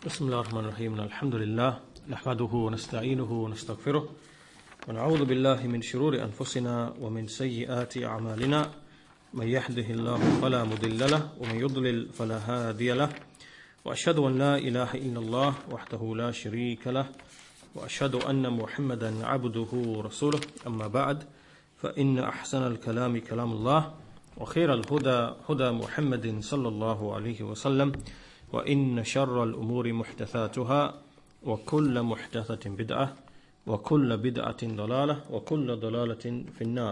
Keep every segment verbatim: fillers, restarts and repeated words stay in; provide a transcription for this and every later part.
بسم الله الرحمن الرحيم الحمد لله نحمده ونستعينه ونستغفره ونعوذ بالله من شرور أنفسنا ومن سيئات أعمالنا من يهده الله فلا مضل له ومن يضلل فلا هادي له وأشهد أن لا إله إلا الله وحده لا شريك له وأشهد أن محمدا عبده ورسوله أما بعد فإن أحسن الكلام كلام الله وخير الهدى هدى محمد صلى الله عليه وسلم وإن شر الأمور محدثاتها وكل محدثة بدعة وكل بدعة ضلالة وكل ضلالة في النار.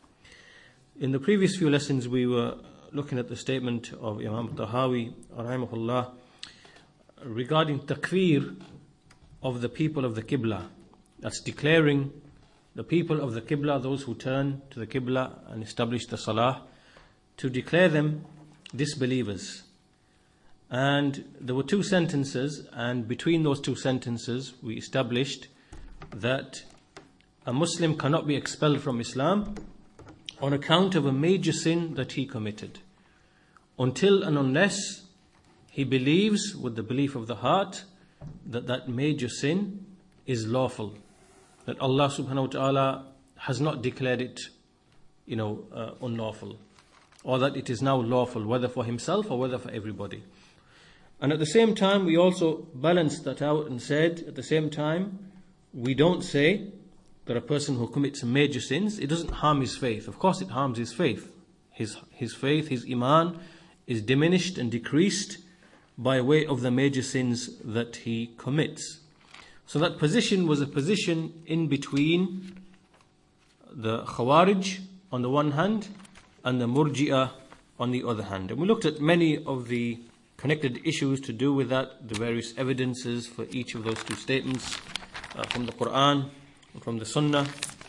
In the previous few lessons we were looking at the statement of Imam Tahawi rahimahullah regarding takfir of the people of the Qibla. That's declaring the people of the Qibla, those who turn to the Qibla and establish the Salah, to declare them disbelievers. And there were two sentences, and between those two sentences we established that a Muslim cannot be expelled from Islam on account of a major sin that he committed, until and unless he believes with the belief of the heart that that major sin is lawful, that Allah subhanahu wa ta'ala has not declared it, you know, uh, unlawful, or that it is now lawful, whether for himself or whether for everybody. And at the same time, we also balanced that out and said, at the same time, we don't say that a person who commits major sins, it doesn't harm his faith. Of course it harms his faith. His, his faith, his iman is diminished and decreased by way of the major sins that he commits. So that position was a position in between the Khawarij on the one hand and the Murji'ah on the other hand. And we looked at many of the connected issues to do with that, the various evidences for each of those two statements uh, from the Quran and from the Sunnah.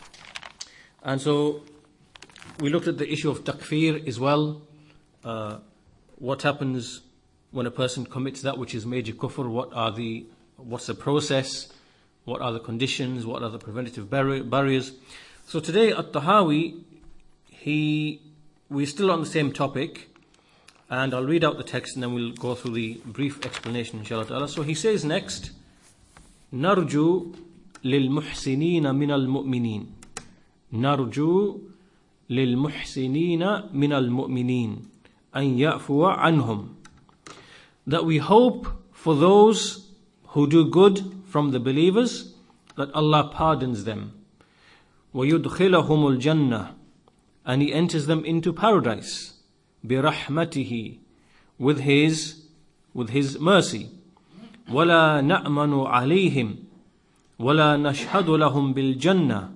And so we looked at the issue of takfir as well. Uh, what happens when a person commits that which is major kufr? What are the, what's the process? What are the conditions? What are the preventative barri- barriers? So today at Tahawi, he, we're still on the same topic. And I'll read out the text and then we'll go through the brief explanation, inshallah ta'ala. So he says next, نرجو للمحسنين من المؤمنين نرجو للمحسنين من المؤمنين أن يعفو عنهم, that we hope for those who do good from the believers that Allah pardons them, ويدخلهم الجنة, and He enters them into paradise, برحمته, with his with his mercy, ولا نأمن عليهم ولا نشهد لهم بالجنة,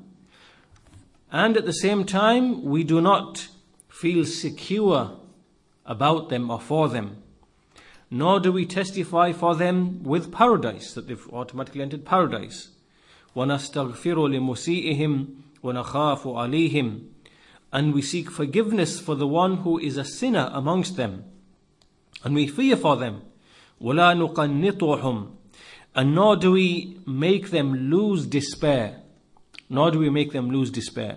and at the same time we do not feel secure about them or for them, nor do we testify for them with paradise, that they've automatically entered paradise. ونستغفر لمسيئهم ونخاف عليهم, and we seek forgiveness for the one who is a sinner amongst them, and we fear for them. وَلَا نُقَنِّطُهُمْ, and nor do we make them lose despair. Nor do we make them lose despair.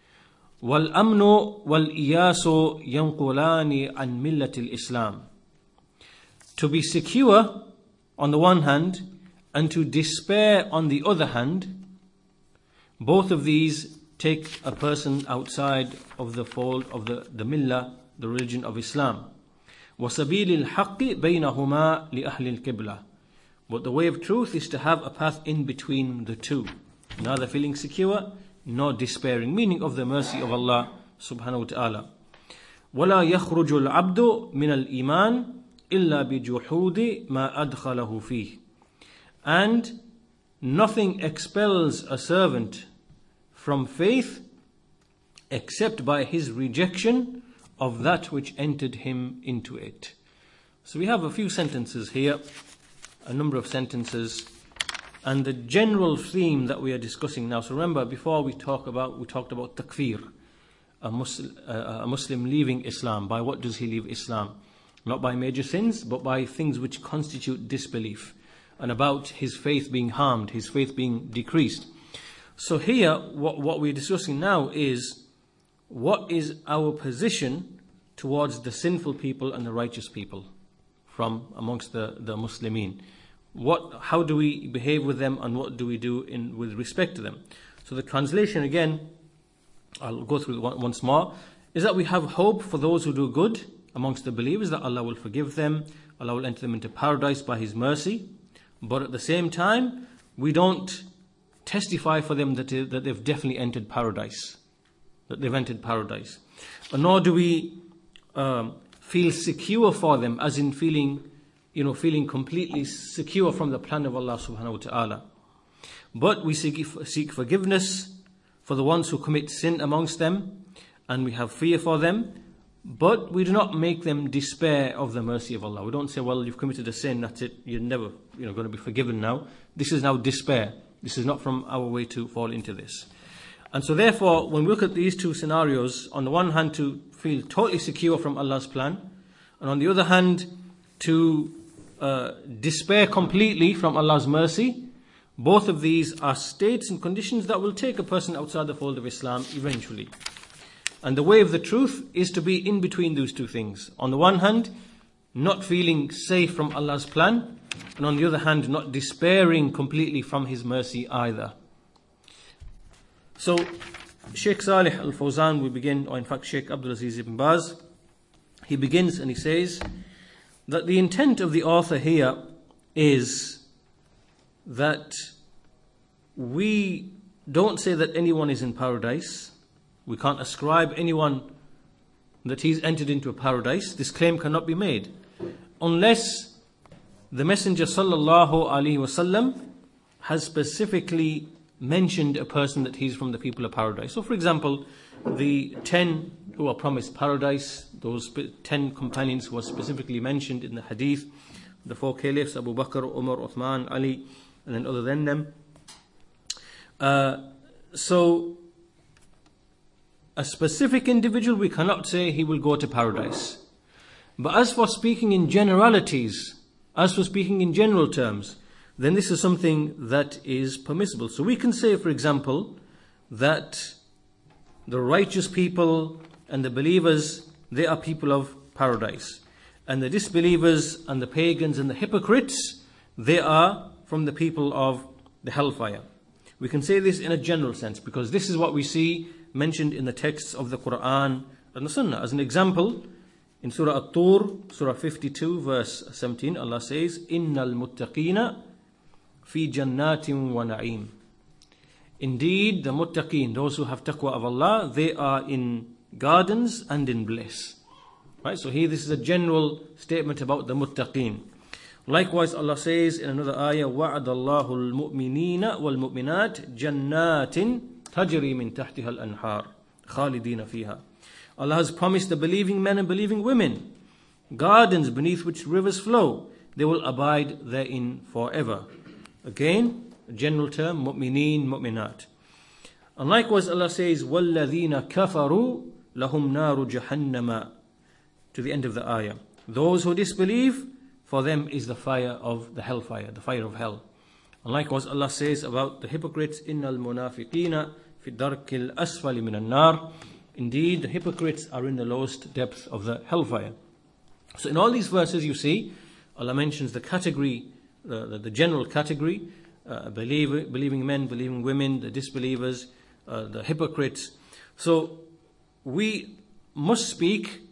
وَالْأَمْنُ وَالْإِيَاسُ يَنْقُلَانِ عَنْ مِلَّةِ الْإِسْلَامِ, to be secure on the one hand, and to despair on the other hand, both of these take a person outside of the fold of the, the millah, the religion of Islam. وَسَبِيلِ الْحَقِّ بَيْنَهُمَا لِأَهْلِ الْقِبْلَةِ, but the way of truth is to have a path in between the two, neither feeling secure nor despairing, meaning of the mercy of Allah subhanahu wa ta'ala. وَلَا يَخْرُجُ الْعَبْدُ مِنَ الْإِيمَانِ إِلَّا بِجُحُودِ مَا أَدْخَلَهُ فِيهِ, and nothing expels a servant from faith except by his rejection of that which entered him into it. So we have a few sentences here, a number of sentences, and the general theme that we are discussing now. So remember, before we talk about, we talked about takfir, a Muslim, uh, a Muslim leaving Islam. By what does he leave Islam? Not by major sins, but by things which constitute disbelief, and about his faith being harmed, his faith being decreased. So here, what, what we're discussing now is, what is our position towards the sinful people and the righteous people from amongst the, the Muslimin? what, how do we behave with them, and what do we do in with respect to them. So the translation again, I'll go through it once more, is that we have hope for those who do good amongst the believers, that Allah will forgive them, Allah will enter them into paradise by His mercy. But at the same time, we don't testify for them that, they, that they've definitely entered paradise, that they've entered paradise. And nor do we um, feel secure for them, as in feeling, you know, feeling completely secure from the plan of Allah subhanahu wa ta'ala. But we seek, seek forgiveness for the ones who commit sin amongst them, and we have fear for them. But we do not make them despair of the mercy of Allah. We don't say, well, you've committed a sin, that's it, you're never you know, going to be forgiven now. This is now despair. This is not from our way to fall into this. And so therefore, when we look at these two scenarios, on the one hand to feel totally secure from Allah's plan, and on the other hand to uh, despair completely from Allah's mercy, both of these are states and conditions that will take a person outside the fold of Islam eventually. And the way of the truth is to be in between those two things. On the one hand, not feeling safe from Allah's plan, and on the other hand, not despairing completely from His mercy either. So, Sheikh Salih Al-Fawzan, we begin, or in fact Sheikh Abdul Aziz Ibn Baz, he begins and he says that the intent of the author here is that we don't say that anyone is in paradise. We can't ascribe anyone that he's entered into a paradise. This claim cannot be made unless the Messenger sallallahu alaihi wasallam has specifically mentioned a person that he's from the people of paradise. So for example, the ten who are promised paradise, those ten companions who are specifically mentioned in the hadith, the four caliphs, Abu Bakr, Umar, Uthman, Ali, and then other than them. Uh, so a specific individual, we cannot say he will go to paradise. But as for speaking in generalities, as for speaking in general terms, then this is something that is permissible. So we can say, for example, that the righteous people and the believers, they are people of paradise. And the disbelievers and the pagans and the hypocrites, they are from the people of the hellfire. We can say this in a general sense, because this is what we see mentioned in the texts of the Quran and the Sunnah. As an example, in Surah At-Tur, Surah fifty-two, verse seventeen, Allah says, Innal muttaqina fi jannatin wa na'im. Indeed, the muttaqeen, those who have taqwa of Allah, they are in gardens and in bliss. Right? So here this is a general statement about the muttaqeen. Likewise, Allah says in another ayah, وَعَدَ اللَّهُ الْمُؤْمِنِينَ وَالْمُؤْمِنَاتِ جَنَّاتٍ تَجْرِي مِنْ تَحْتِهَا الْأَنْهَارِ خَالِدِينَ فِيهَا. Allah has promised the believing men and believing women gardens beneath which rivers flow. They will abide therein forever. Again, a general term, mu'mineen, mu'minat. And likewise, Allah says, وَالَّذِينَ كَفَرُوا لَهُمْ نَارُ جَهَنَّمَ, to the end of the ayah. Those who disbelieve, for them is the fire of the hellfire, the fire of hell. And likewise, Allah says about the hypocrites, إِنَّ الْمُنَافِقِينَ فِي الدَّرْكِ الْأَسْفَلِ مِنَ النَّارِ. Indeed, the hypocrites are in the lowest depth of the hellfire. So in all these verses you see, Allah mentions the category, uh, the, the general category, uh, believer, believing men, believing women, the disbelievers, uh, the hypocrites. So we must speak,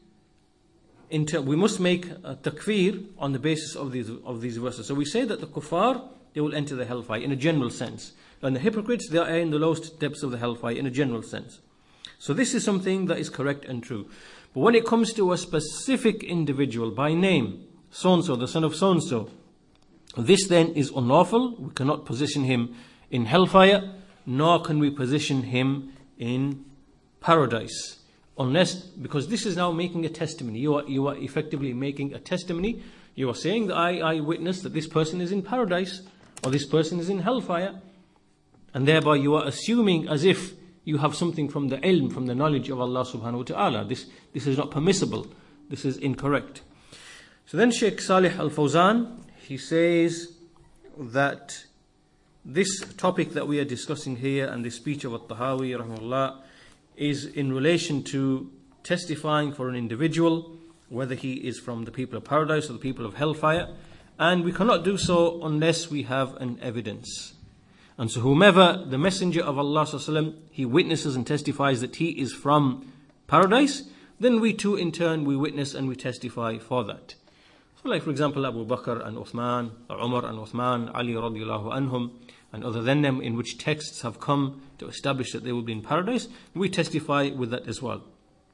in ter- we must make a takfir on the basis of these, of these verses. So we say that the kuffar, they will enter the hellfire in a general sense. And the hypocrites, they are in the lowest depths of the hellfire in a general sense. So this is something that is correct and true. But when it comes to a specific individual by name, so-and-so, the son of so-and-so, this then is unlawful. We cannot position him in hellfire, nor can we position him in paradise. Unless, because this is now making a testimony. You are, you are effectively making a testimony. You are saying that I, I witness that this person is in paradise, or this person is in hellfire. And thereby you are assuming as if you have something from the ilm, from the knowledge of Allah subhanahu wa ta'ala. This, this is not permissible. This is incorrect. So then Sheikh Salih Al-Fawzan, he says that this topic that we are discussing here and the speech of At-Tahawi rahimahullah is in relation to testifying for an individual, whether he is from the people of paradise or the people of hellfire. And we cannot do so unless we have an evidence. And so whomever the Messenger of Allah sallallahu alaihi wasallam, he witnesses and testifies that he is from paradise, then we too in turn we witness and we testify for that. So like for example Abu Bakr and Uthman, or Umar and Uthman, Ali radiallahu anhum, and other than them, in which texts have come to establish that they will be in paradise, we testify with that as well.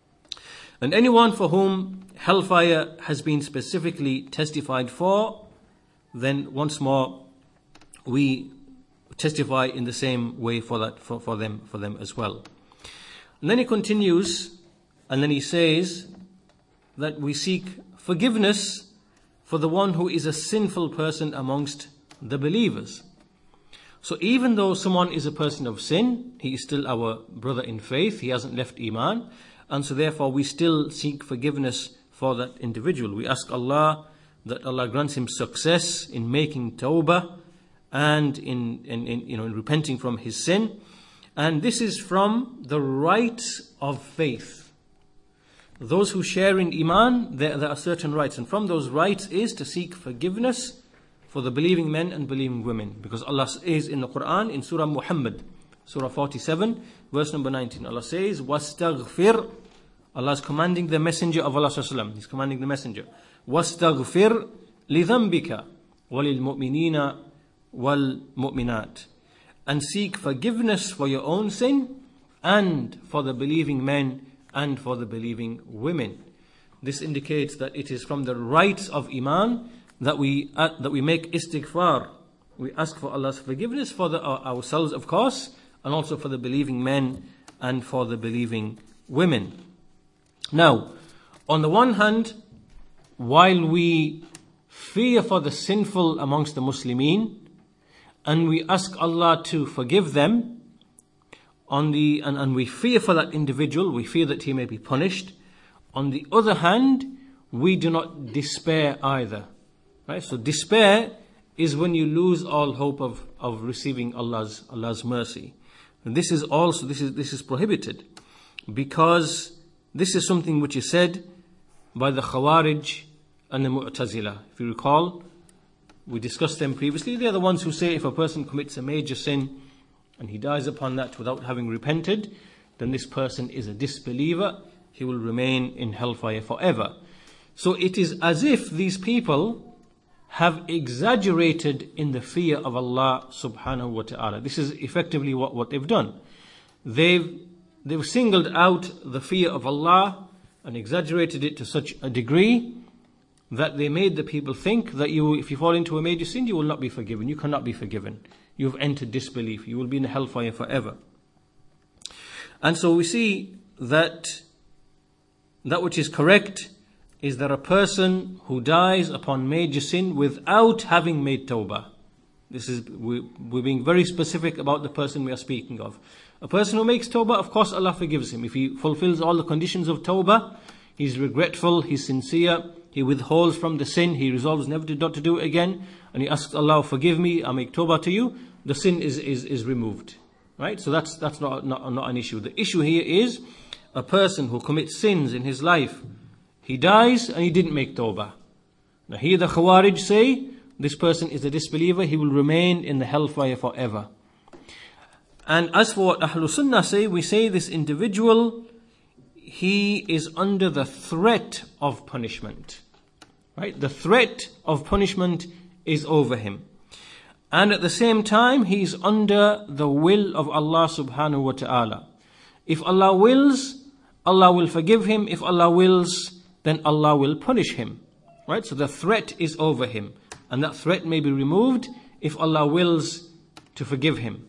And anyone for whom hellfire has been specifically testified for, then once more we testify in the same way for that for, for them for them as well. And then he continues, and then he says that we seek forgiveness for the one who is a sinful person amongst the believers. So even though someone is a person of sin, he is still our brother in faith, he hasn't left Iman, and so therefore we still seek forgiveness for that individual. We ask Allah that Allah grants him success in making tawbah and in, in, in, you know, in repenting from his sin. And this is from the rights of faith. Those who share in Iman, there, there are certain rights, and from those rights is to seek forgiveness for the believing men and believing women. Because Allah says in the Quran, in Surah Muhammad, Surah forty-seven, verse number nineteen, Allah says, وَاسْتَغْفِرْ. Allah is commanding the Messenger of Allah sallallahu alaihi wasallam, He's commanding the Messenger, وَاسْتَغْفِرْ لِذَنْبِكَ وَلِلْمُؤْمِنِينَ وَالْمُؤْمِنَاتِ. And seek forgiveness for your own sin and for the believing men and for the believing women. This indicates that it is from the rights of Iman that we uh, that we make istighfar. We ask for Allah's forgiveness for the, uh, ourselves, of course, and also for the believing men and for the believing women. Now, on the one hand, while we fear for the sinful amongst the Muslimin, and we ask Allah to forgive them, on the and, and we fear for that individual, we fear that he may be punished. On the other hand, we do not despair either. Right? So despair is when you lose all hope of, of receiving Allah's Allah's mercy. And this is also this is this is prohibited, because this is something which is said by the Khawarij and the Mu'tazila. If you recall, we discussed them previously. They are the ones who say if a person commits a major sin and he dies upon that without having repented, then this person is a disbeliever. He will remain in hellfire forever. So it is as if these people have exaggerated in the fear of Allah subhanahu wa ta'ala. This is effectively what, what they've done. They've, they've singled out the fear of Allah and exaggerated it to such a degree that they made the people think that you, if you fall into a major sin, you will not be forgiven. You cannot be forgiven. You have entered disbelief. You will be in hellfire forever. And so we see that that which is correct is that a person who dies upon major sin without having made tawbah. This is, we, we're being very specific about the person we are speaking of. A person who makes tawbah, of course Allah forgives him. If he fulfills all the conditions of tawbah, he's regretful, he's sincere, he withholds from the sin, he resolves never to, not to do it again, and he asks Allah, forgive me, I make tawbah to you, the sin is, is, is removed. Right? So that's, that's not, not, not an issue. The issue here is a person who commits sins in his life, he dies and he didn't make tawbah. Now here the Khawarij say, this person is a disbeliever, he will remain in the hellfire forever. And as for what Ahlul Sunnah say, we say this individual, he is under the threat of punishment. Right? The threat of punishment is over him. And at the same time, he is under the will of Allah subhanahu wa ta'ala. If Allah wills, Allah will forgive him. If Allah wills, then Allah will punish him. Right? So the threat is over him. And that threat may be removed if Allah wills to forgive him.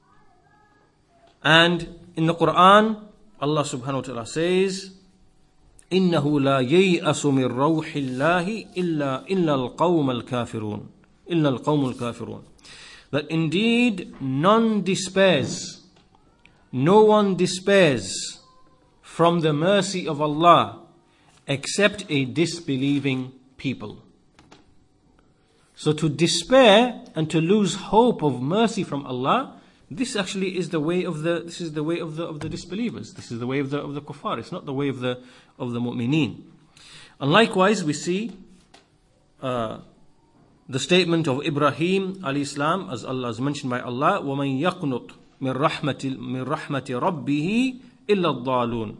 And in the Quran, Allah subhanahu wa ta'ala says, إِنَّهُ لَا يَيْأَسُ مِنْ رَوْحِ اللَّهِ إِلَّا إِلَّا الْقَوْمَ الْكَافِرُونَ إِلَّا الْقَوْمُ الْكَافِرُونَ. That indeed none despairs, no one despairs from the mercy of Allah except a disbelieving people. So to despair and to lose hope of mercy from Allah, this actually is the way of the this is the way of the of the disbelievers. This is the way of the of the kuffar. It's not the way of the of the mu'mineen. And likewise, we see uh, the statement of Ibrahim alayhi salam, as Allah has mentioned by Allah, وَمَنْ يَقْنُطْ مِنْ رَحْمَةِ مِنْ رَحْمَةِ رَبِّهِ إِلَّا الضَّالُونَ.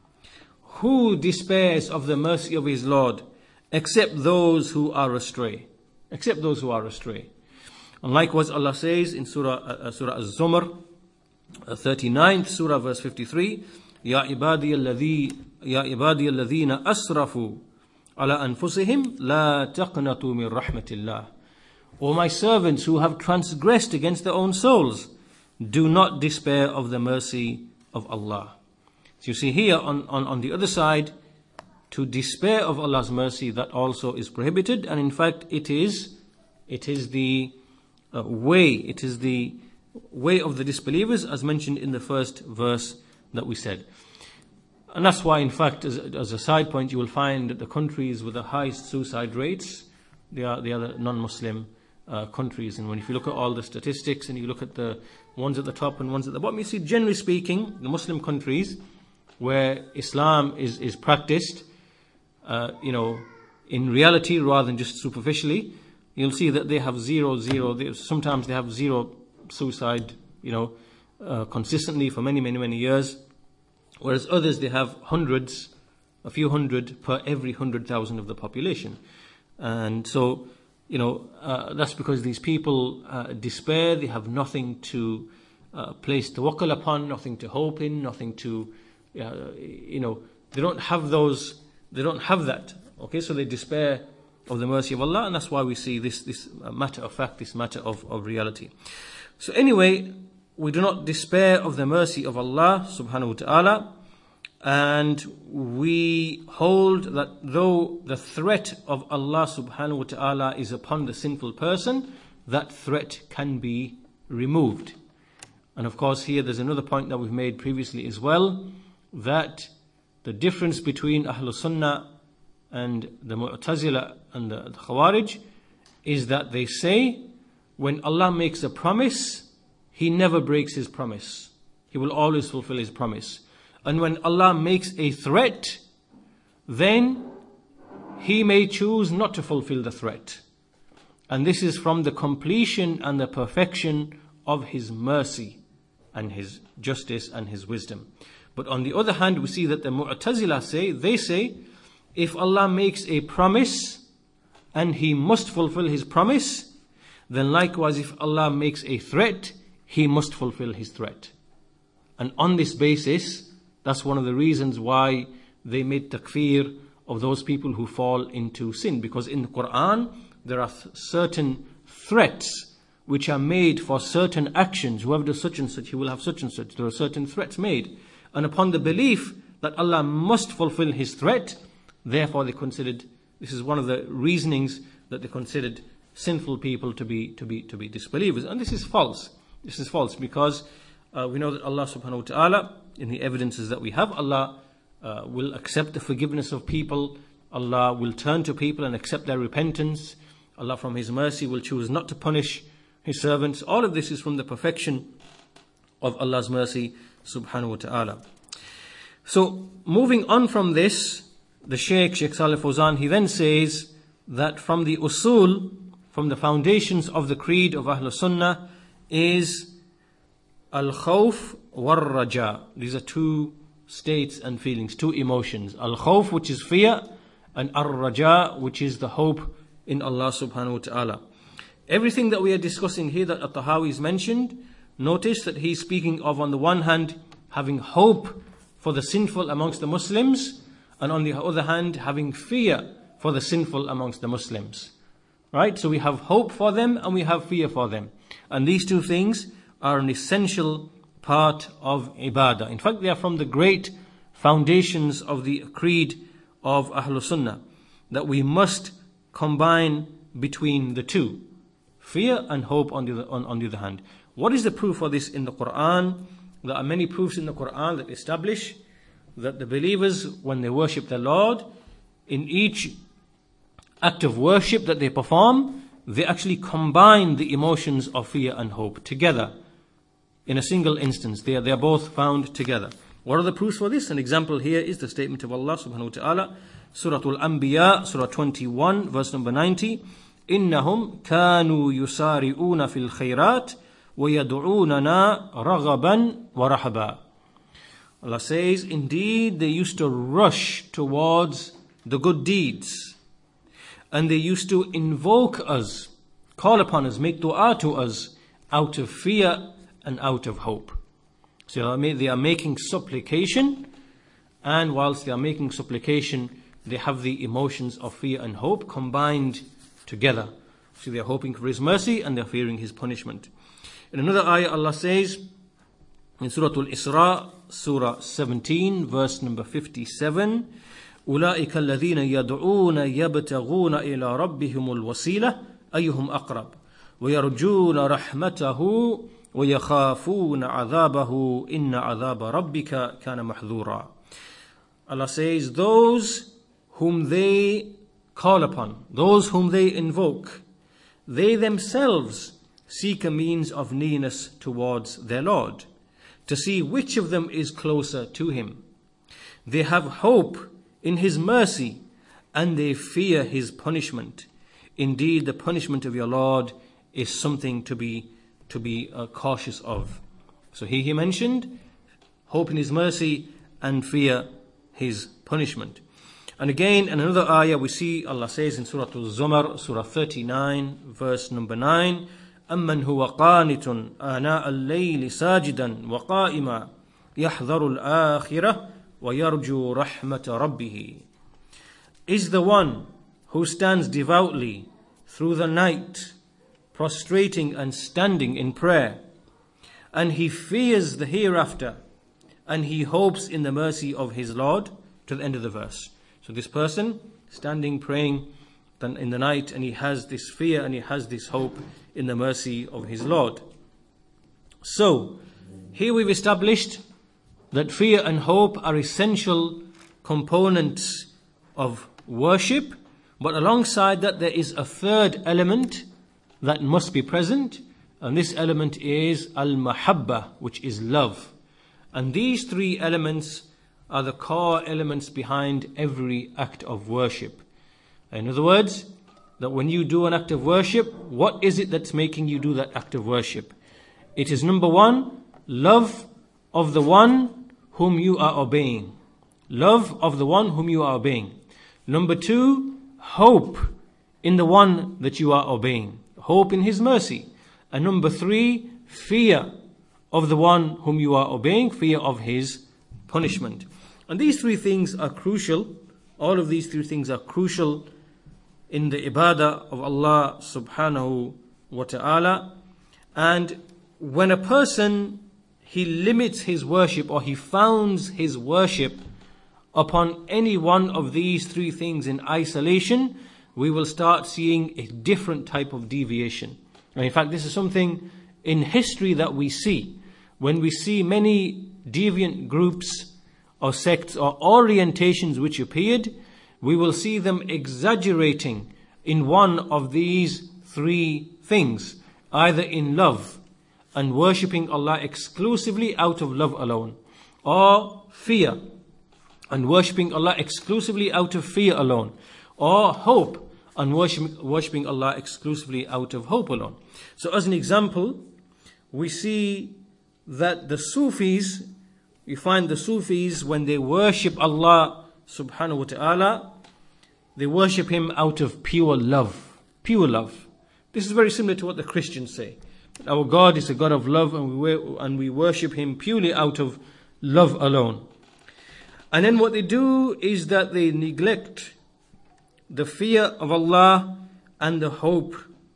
Who despairs of the mercy of his Lord except those who are astray? Except those who are astray. And likewise Allah says in Surah, uh, Surah Az-Zumar, uh, thirty-ninth Surah, verse fifty-three, يَا عِبَادِيَ الَّذِي يَا عِبَادِيَ الَّذِينَ أَسْرَفُوا عَلَى أَنفُسِهِمْ لَا تَقْنَطُوا مِنْ رَحْمَةِ اللَّهِ. O my servants who have transgressed against their own souls, do not despair of the mercy of Allah. So you see here on, on, on the other side, to despair of Allah's mercy, that also is prohibited, and in fact it is it is the uh, way, it is the way of the disbelievers, as mentioned in the first verse that we said. And that's why, in fact, as, as a side point, you will find that the countries with the highest suicide rates, they are the other non-Muslim uh, countries. And when if you look at all the statistics and you look at the ones at the top and ones at the bottom, you see, generally speaking, the Muslim countries where Islam is, is practiced, uh, you know, in reality rather than just superficially, you'll see that they have zero, zero, they, sometimes they have zero suicide, you know, uh, consistently for many, many, many years. Whereas others, they have hundreds, a few hundred per every hundred thousand of the population. And so, you know, uh, that's because these people uh, despair, they have nothing to uh, place tawakkul upon, nothing to hope in, nothing to, uh, you know, they don't have those, they don't have that. Okay, so they despair of the mercy of Allah, and that's why we see this, this matter of fact, this matter of, of reality. So anyway, we do not despair of the mercy of Allah subhanahu wa ta'ala, and we hold that though the threat of Allah subhanahu wa ta'ala is upon the sinful person, that threat can be removed. And of course here there's another point that we've made previously as well, that the difference between Ahlul Sunnah and the Mu'tazila and the, the Khawarij is that they say when Allah makes a promise, He never breaks His promise. He will always fulfill His promise. And when Allah makes a threat, then He may choose not to fulfill the threat. And this is from the completion and the perfection of His mercy and His justice and His wisdom. But on the other hand, we see that the Mu'tazila say, they say, if Allah makes a promise and He must fulfill His promise, then likewise if Allah makes a threat, He must fulfill His threat. And on this basis, that's one of the reasons why they made takfir of those people who fall into sin. Because in the Quran, there are certain threats which are made for certain actions. Whoever does such and such, he will have such and such. There are certain threats made. And upon the belief that Allah must fulfill His threat, therefore they considered, this is one of the reasonings that they considered sinful people to be, to be, to be disbelievers. And this is false. This is false because uh, we know that Allah subhanahu wa ta'ala, in the evidences that we have, Allah uh, will accept the forgiveness of people. Allah will turn to people and accept their repentance. Allah from His mercy will choose not to punish His servants. All of this is from the perfection of Allah's mercy subhanahu wa ta'ala. So moving on from this, the Shaykh, Shaykh Salih Fawzan, he then says that from the usul, from the foundations of the creed of Ahlul Sunnah, is al-khawf war-raja. These are two states and feelings, two emotions. Al-khawf, which is fear, and ar-raja, which is the hope in Allah subhanahu wa ta'ala. Everything that we are discussing here that At-Tahawi is mentioned, notice that he's speaking of, on the one hand, having hope for the sinful amongst the Muslims, and on the other hand, having fear for the sinful amongst the Muslims. Right? So we have hope for them and we have fear for them. And these two things are an essential part of ibadah. In fact, they are from the great foundations of the creed of Ahlul Sunnah, that we must combine between the two. Fear and hope on the, other, on, on the other hand. What is the proof for this in the Quran? There are many proofs in the Quran that establish that the believers, when they worship their Lord, in each act of worship that they perform, they actually combine the emotions of fear and hope together in a single instance. They are, they are both found together. What are the proofs for this? An example here is the statement of Allah subhanahu wa ta'ala, Surah Al-Anbiya, Surah twenty-one, verse number ninety. إنهم كانوا يسارعون في الخيرات ويدعوننا رغبا ورهبا. Allah says, indeed they used to rush towards the good deeds, and they used to invoke us, call upon us, make dua to us out of fear and out of hope. So they are making supplication, and whilst they are making supplication, they have the emotions of fear and hope combined together. So they are hoping for His mercy and they are fearing His punishment. In another ayah, Allah says in Surah Al-Isra, Surah seventeen, verse number fifty-seven, أولئك الذين يدعون يبتغون إلى ربهم الوسيلة أيهم أقرب ويرجون رحمته ويخافون عذابه إن عذاب ربك كان محذورا. Allah says, those whom they call upon, those whom they invoke, they themselves seek a means of nearness towards their Lord, to see which of them is closer to Him. They have hope in His mercy, and they fear His punishment. Indeed, the punishment of your Lord is something to be to be uh, cautious of. So here He mentioned hope in His mercy and fear His punishment. And again, in another ayah, we see Allah says in Surah Al-Zumar, Surah thirty-nine, verse number nine, أَمَّنْ هُوَ قَانِتٌ آنَاءَ اللَّيْلِ سَاجِدًا وَقَائِمًا يَحْذَرُ الْآخِرَةَ وَيَرْجُو رَحْمَةَ رَبِّهِ. Is the one who stands devoutly through the night, prostrating and standing in prayer, and he fears the hereafter, and he hopes in the mercy of his Lord, to the end of the verse. So this person standing praying in the night, and he has this fear and he has this hope in the mercy of his Lord. So here we've established that fear and hope are essential components of worship, but alongside that there is a third element that must be present, and this element is al-mahabba, which is love. And these three elements are the core elements behind every act of worship. In other words, that when you do an act of worship, what is it that's making you do that act of worship? It is, number one, love of the one whom you are obeying. Love of the one whom you are obeying. Number two, hope in the one that you are obeying. Hope in His mercy. And number three, fear of the one whom you are obeying, fear of His punishment. And these three things are crucial. All of these three things are crucial in the ibadah of Allah subhanahu wa ta'ala. And when a person, he limits his worship, or he founds his worship upon any one of these three things in isolation, we will start seeing a different type of deviation. And in fact, this is something in history that we see. When we see many deviant groups or sects or orientations which appeared, we will see them exaggerating in one of these three things, either in love and worshipping Allah exclusively out of love alone, or fear and worshipping Allah exclusively out of fear alone, or hope and worshipping, worshipping Allah exclusively out of hope alone. So as an example, we see that the Sufis, you find the Sufis, when they worship Allah subhanahu wa ta'ala, they worship Him out of pure love. Pure love. This is very similar to what the Christians say. Our God is a God of love, and we and we worship Him purely out of love alone. And then what they do is that they neglect the fear of Allah and the hope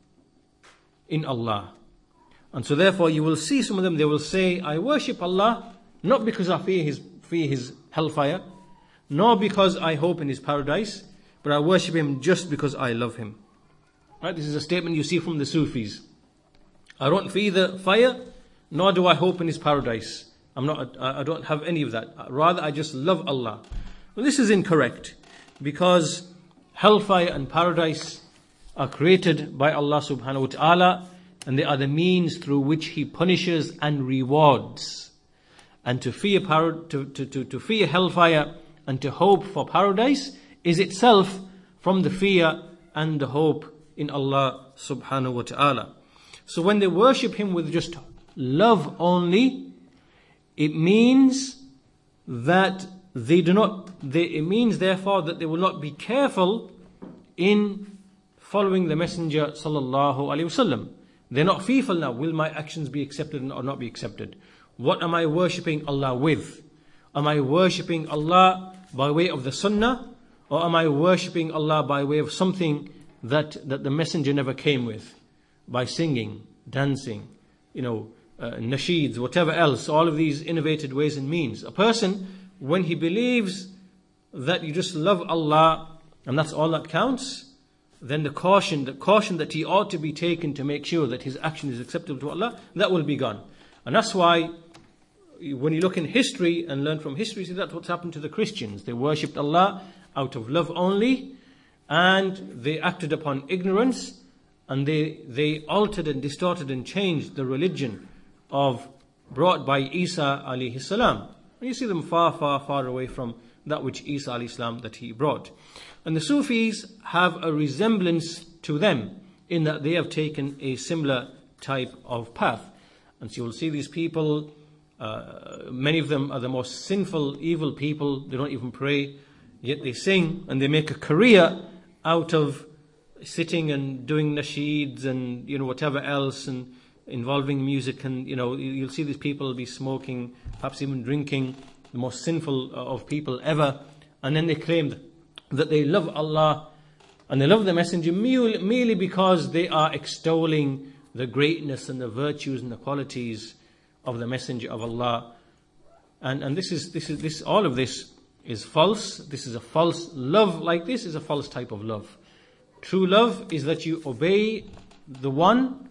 in Allah. And so therefore you will see some of them, they will say, I worship Allah not because I fear His, fear His hellfire, nor because I hope in His paradise, but I worship Him just because I love Him. Right? This is a statement you see from the Sufis. I don't fear the fire, nor do I hope in His paradise. I'm not, I don't have any of that. Rather, I just love Allah. Well, this is incorrect, because hellfire and paradise are created by Allah subhanahu wa ta'ala, and they are the means through which He punishes and rewards. And to fear para- to, to, to, to fear hellfire and to hope for paradise is itself from the fear and the hope in Allah subhanahu wa ta'ala. So when they worship Him with just love only, it means that they do not, they, it means therefore that they will not be careful in following the Messenger sallallahu alaihi wasallam. They're not fearful now, will my actions be accepted or not be accepted? What am I worshipping Allah with? Am I worshipping Allah by way of the sunnah, or am I worshipping Allah by way of something that, that the Messenger never came with? By singing, dancing, you know, uh, nasheeds, whatever else, all of these innovated ways and means. A person, when he believes that you just love Allah and that's all that counts, then the caution, the caution that he ought to be taken to make sure that his action is acceptable to Allah, that will be gone. And that's why when you look in history and learn from history, see that's what's happened to the Christians. They worshipped Allah out of love only, and they acted upon ignorance, and they they altered and distorted and changed the religion of brought by Isa alayhi salam. And you see them far, far, far away from that which Isa alayhi salam that he brought. And the Sufis have a resemblance to them in that they have taken a similar type of path. And so you'll see these people, uh, many of them are the most sinful, evil people. They don't even pray, yet they sing, and they make a career out of sitting and doing nasheeds and, you know, whatever else, and involving music. And, you know, you'll see these people be smoking, perhaps even drinking, the most sinful of people ever. And then they claim that they love Allah and they love the Messenger merely because they are extolling the greatness and the virtues and the qualities of the Messenger of Allah. And and this is this is this all of this is false. This is a false love. Like this is a false type of love. True love is that you obey the one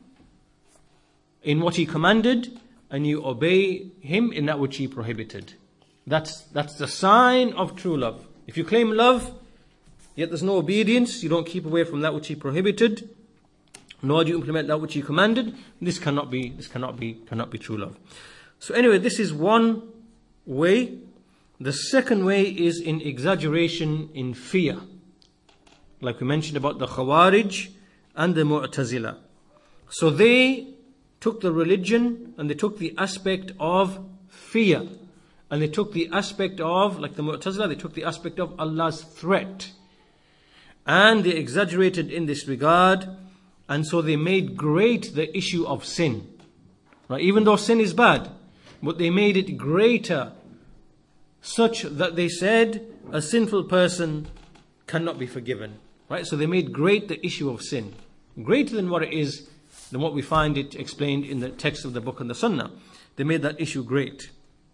in what he commanded, and you obey him in that which he prohibited. That's that's the sign of true love. If you claim love, yet there's no obedience, you don't keep away from that which he prohibited, nor do you implement that which he commanded, this cannot be this cannot be cannot be true love. So anyway, this is one way. The second way is in exaggeration in fear, like we mentioned about the Khawarij and the Mu'tazila. So they took the religion and they took the aspect of fear, and they took the aspect of, like the Mu'tazila, they took the aspect of Allah's threat, and they exaggerated in this regard. And so they made great the issue of sin, right? Even though sin is bad, but they made it greater, such that they said a sinful person cannot be forgiven, right? So they made great the issue of sin, greater than what it is, than what we find it explained in the text of the book and the Sunnah. They made that issue great.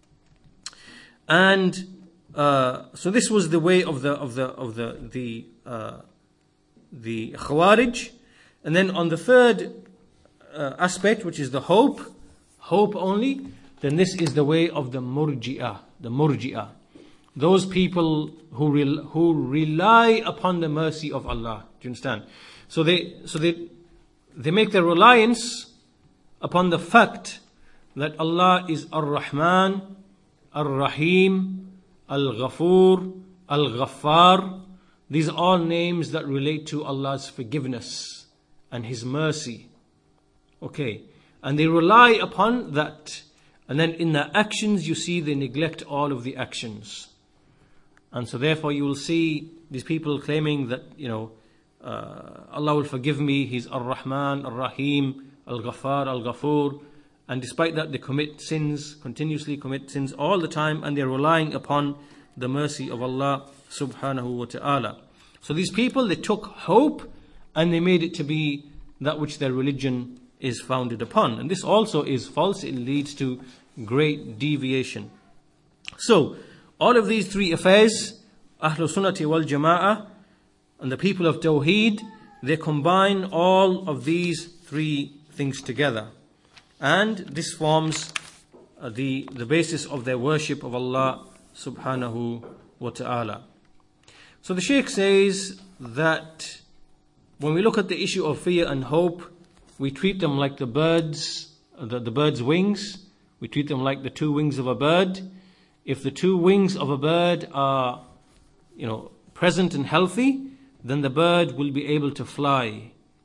And uh, so this was the way of the of the of the the uh, the Khawarij. And then on the third uh, aspect, which is the hope, hope only, then this is the way of the Murji'ah, the Murji'ah. Those people who rel- who rely upon the mercy of Allah. Do you understand? So they so they they make their reliance upon the fact that Allah is Ar-Rahman, Ar-Rahim, Al-Ghafur, Al-Ghaffar. These are all names that relate to Allah's forgiveness and His mercy. Okay. And they rely upon that. And then in their actions, you see they neglect all of the actions. And so therefore you will see these people claiming that, you know, uh, Allah will forgive me, He's Ar-Rahman, Ar-Rahim, Al-Ghaffar, Al-Ghafur. And despite that, they commit sins, continuously commit sins all the time, and they're relying upon the mercy of Allah subhanahu wa ta'ala. So these people, they took hope and they made it to be that which their religion is founded upon. And this also is false. It leads to great deviation. So, all of these three affairs, Ahlul Sunnati wal Jama'ah and the people of Tawheed, they combine all of these three things together. And this forms uh, the, the basis of their worship of Allah subhanahu wa ta'ala. So the Shaykh says that when we look at the issue of fear and hope, we treat them like the birds, the, the bird's wings. We treat them like the two wings of a bird. If the two wings of a bird are, you know, present and healthy, then the bird will be able to fly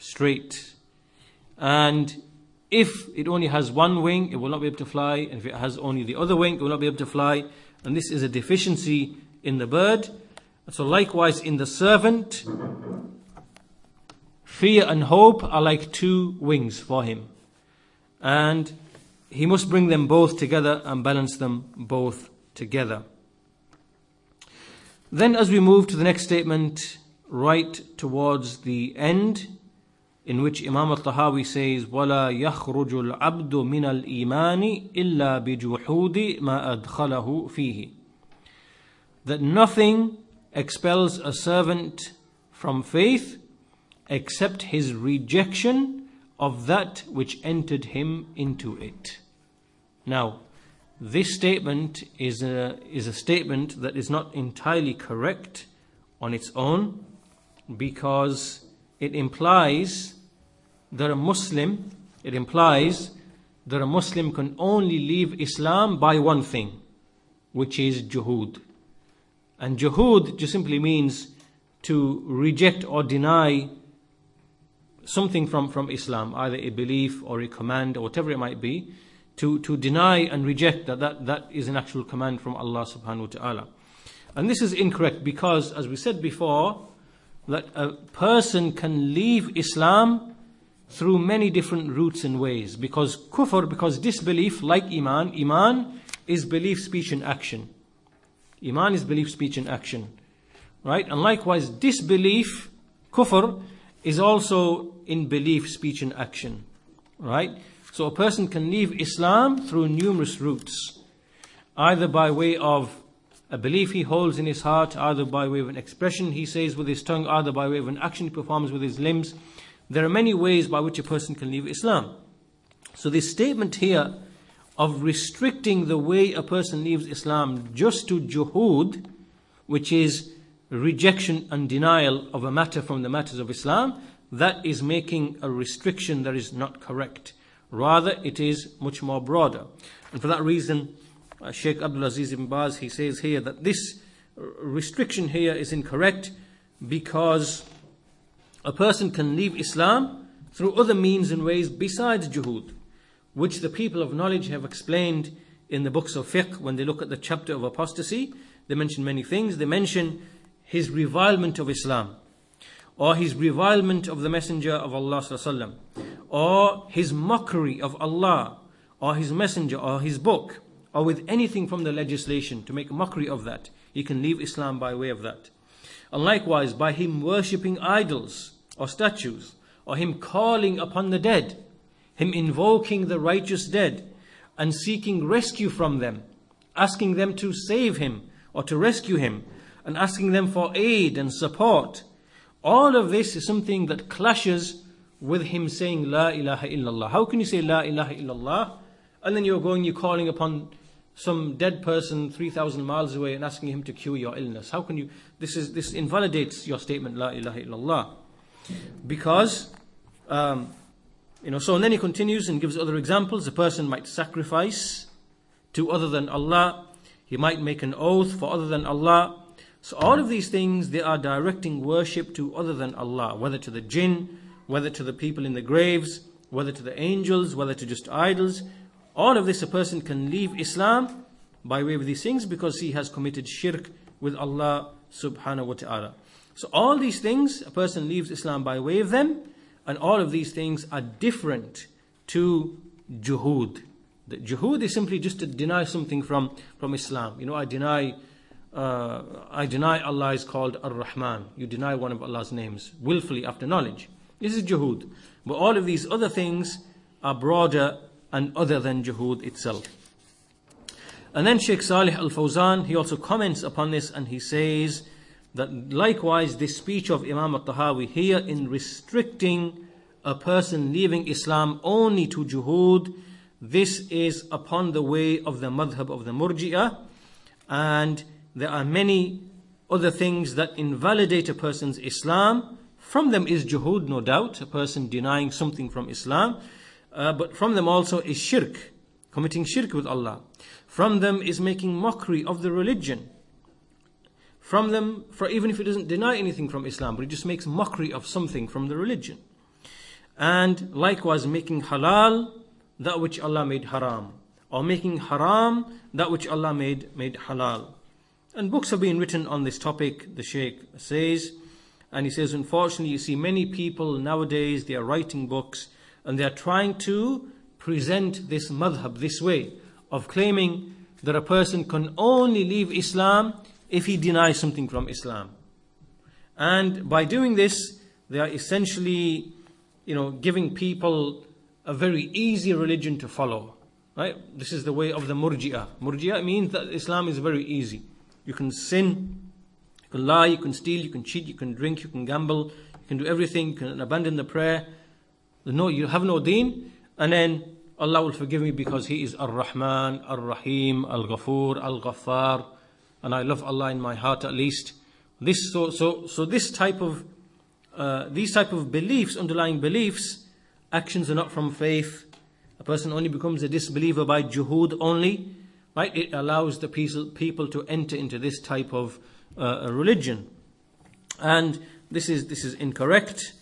straight. And if it only has one wing, it will not be able to fly. And if it has only the other wing, it will not be able to fly. And this is a deficiency in the bird. So likewise in the servant, fear and hope are like two wings for him. And he must bring them both together and balance them both together. Then as we move to the next statement, right towards the end, in which Imam al-Tahawi says, وَلَا يَخْرُجُ الْعَبْدُ مِنَ الْإِيمَانِ إِلَّا بِجُحُودِ مَا أَدْخَلَهُ فِيهِ. That nothing expels a servant from faith except his rejection of that which entered him into it. Now, this statement is a, is a statement that is not entirely correct on its own, because it implies that a Muslim, it implies that a Muslim can only leave Islam by one thing, which is juhud. And juhud just simply means to reject or deny something from, from Islam, either a belief or a command or whatever it might be, to, to deny and reject that, that that is an actual command from Allah subhanahu wa ta'ala. And this is incorrect because, as we said before, that a person can leave Islam through many different routes and ways. Because kufr, because disbelief, like Iman, Iman is belief, speech and action. Iman is belief, speech and action. Right? And likewise, disbelief, kufr, is also in belief, speech and action. Right? So a person can leave Islam through numerous routes. Either by way of a belief he holds in his heart, either by way of an expression he says with his tongue, either by way of an action he performs with his limbs. There are many ways by which a person can leave Islam. So this statement here of restricting the way a person leaves Islam just to juhud, which is rejection and denial of a matter from the matters of Islam, that is making a restriction that is not correct. Rather, it is much more broader. And for that reason, uh, Sheikh Abdul Aziz ibn Baz, he says here that this restriction here is incorrect, because a person can leave Islam through other means and ways besides juhud, which the people of knowledge have explained in the books of fiqh. When they look at the chapter of apostasy, they mention many things. They mention his revilement of Islam, or his revilement of the Messenger of Allah sallallahu alaihi wasallam, or his mockery of Allah, or his messenger, or his book, or with anything from the legislation to make a mockery of that. He can leave Islam by way of that. And likewise, by him worshipping idols or statues, or him calling upon the dead, him invoking the righteous dead and seeking rescue from them, asking them to save him or to rescue him, and asking them for aid and support. All of this is something that clashes with him saying La ilaha illallah. How can you say La ilaha illallah and then you're going, you're calling upon some dead person three thousand miles away and asking him to cure your illness? How can you? This is this invalidates your statement La ilaha illallah. Because um, you know, so and then he continues and gives other examples. A person might sacrifice to other than Allah. He might make an oath for other than Allah. So all of these things, they are directing worship to other than Allah, whether to the jinn, whether to the people in the graves, whether to the angels, whether to just idols. All of this, a person can leave Islam by way of these things because he has committed shirk with Allah subhanahu wa ta'ala. So all these things, a person leaves Islam by way of them, and all of these things are different to juhud. The juhud is simply just to deny something from, from Islam. You know, I deny uh, I deny Allah is called Ar-Rahman. You deny one of Allah's names willfully after knowledge. This is juhud. But all of these other things are broader and other than juhud itself. And then Shaykh Salih Al-Fawzan, he also comments upon this, and he says that likewise this speech of Imam Al-Tahawi here in restricting a person leaving Islam only to juhud, this is upon the way of the madhab of the Murji'ah, and there are many other things that invalidate a person's Islam. From them is juhud, no doubt, a person denying something from Islam, uh, but from them also is shirk, committing shirk with Allah. From them is making mockery of the religion. From them, for even if he doesn't deny anything from Islam, but he just makes mockery of something from the religion. and likewise making halal that which Allah made haram, or making haram that which Allah made, made halal. And books have been written on this topic, the Shaykh says, and he says, unfortunately, you see many people nowadays, they are writing books, and they are trying to present this madhab, this way, of claiming that a person can only leave Islam if he denies something from Islam. And by doing this, they are essentially, you know, giving people a very easy religion to follow. Right? This is the way of the murji'ah. Murji'ah means that Islam is very easy. You can sin, you can lie, you can steal, you can cheat, you can drink, you can gamble, you can do everything, you can abandon the prayer. No, you have no deen, and then Allah will forgive me because He is Ar-Rahman, Ar-Rahim, Al-Ghafur, Al-Ghaffar, and I love Allah in my heart at least. This so so so this type of uh, these type of beliefs, underlying beliefs, actions are not from faith. A person only becomes a disbeliever by juhud only, right? It allows the people to enter into this type of uh, religion, and this is this is incorrect.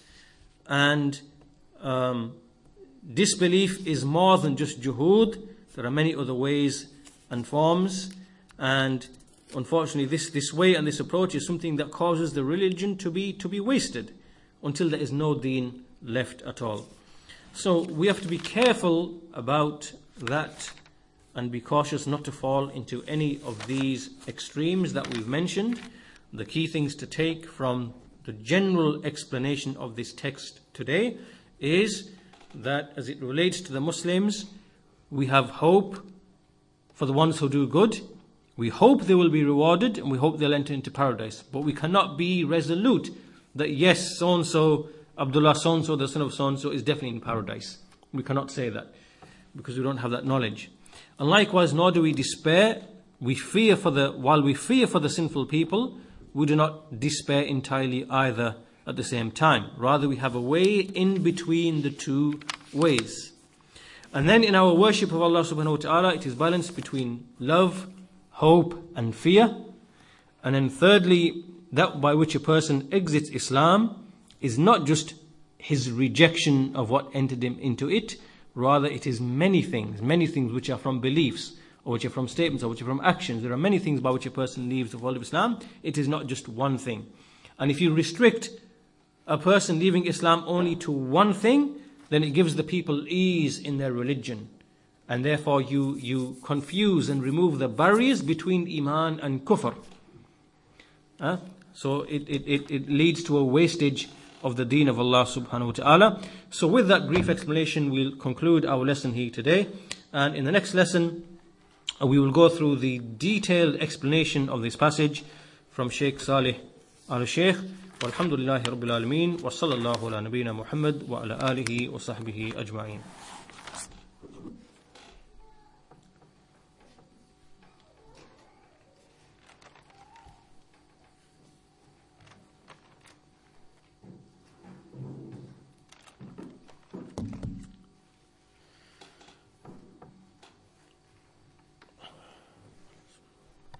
And um, disbelief is more than just juhud. There are many other ways and forms, and unfortunately, this this way and this approach is something that causes the religion to be to be wasted until there is no deen left at all. So we have to be careful about that and be cautious not to fall into any of these extremes that we've mentioned. The key things to take from the general explanation of this text today is that as it relates to the Muslims, we have hope for the ones who do good. We hope they will be rewarded, and we hope they'll enter into paradise. But we cannot be resolute that yes, so-and-so, Abdullah so-and-so, the son of so-and-so, is definitely in paradise. We cannot say that because we don't have that knowledge. And likewise, nor do we despair. We fear for the, while we fear for the sinful people, we do not despair entirely either at the same time. Rather, we have a way in between the two ways. And then in our worship of Allah subhanahu wa ta'ala, it is balanced between love, hope and fear. And then thirdly, that by which a person exits Islam is not just his rejection of what entered him into it, rather it is many things, many things which are from beliefs, or which are from statements, or which are from actions. There are many things by which a person leaves the fold of Islam. It is not just one thing. And if you restrict a person leaving Islam only to one thing, then it gives the people ease in their religion. And therefore you, you confuse and remove the barriers between Iman and Kufr. Uh, so it, it, it, it leads to a wastage of the deen of Allah subhanahu wa ta'ala. So with that brief explanation, we'll conclude our lesson here today. And in the next lesson, uh, we will go through the detailed explanation of this passage from Shaykh Salih al-Shaykh. Walhamdulillahi Rabbil Alameen. Wa sallallahu ala nabiyyina Muhammad wa ala alihi wa sahbihi ajma'in.